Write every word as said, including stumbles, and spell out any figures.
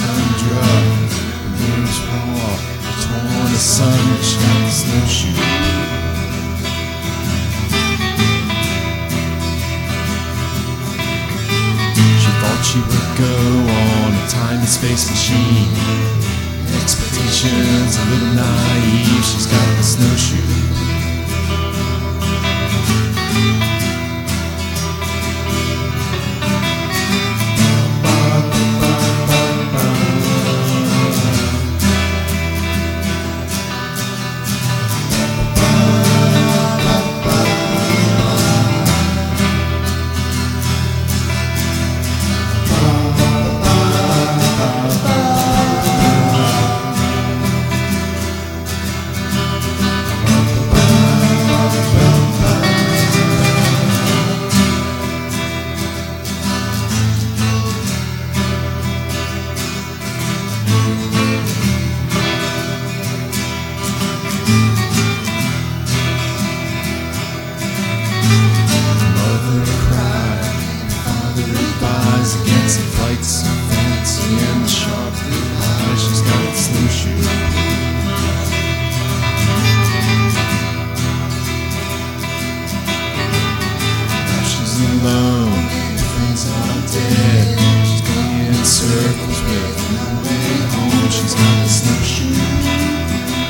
tundra, the moon's raw, torn the sun, she got the snowshoe. She thought she would go on a time and space machine. Expectations a little naive, she's got the snowshoe. Against the flights so fancy and the sharp blue eyes, she's got a snowshoe. Now she's alone, her friends are dead. She's going in circles with no way home, she's got a snowshoe.